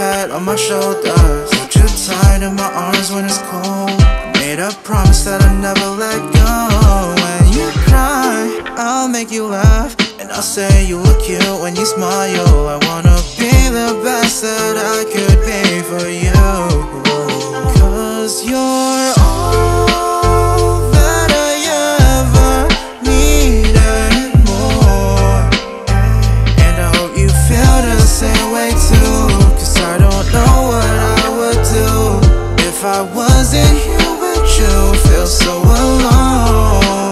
head on my shoulders, hold you tight in my arms when it's cold. I made a promise that I'd never let go. When you cry, I'll make you laugh, and I'll say you look cute when you smile. I wanna be the best that I could be for you, 'cause you're all that I ever needed and more. And I hope you feel the same way too, 'cause I don't know what I would do if I wasn't here with you. Feel so alone.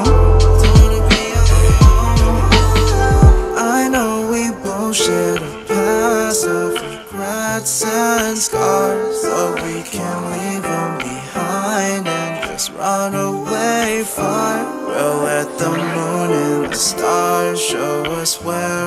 I know we both share a past of regrets and scars, but we can leave them behind and just run away far. We'll let the moon and the stars show us where